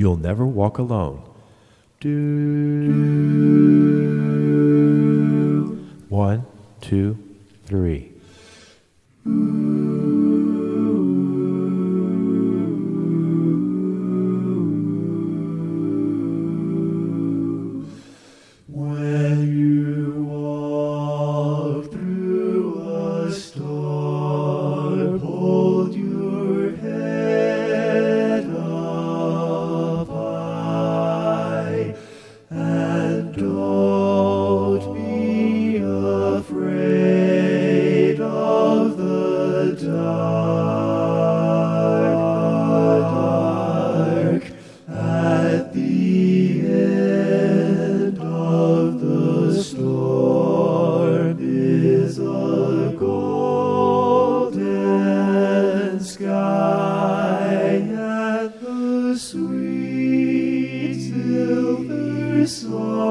You'll never walk alone. Do. 1, 2, 3. When you walk through a storm, hold your head up high, and don't be afraid of the dark. At the end of the storm is a golden sky and the sweet silver song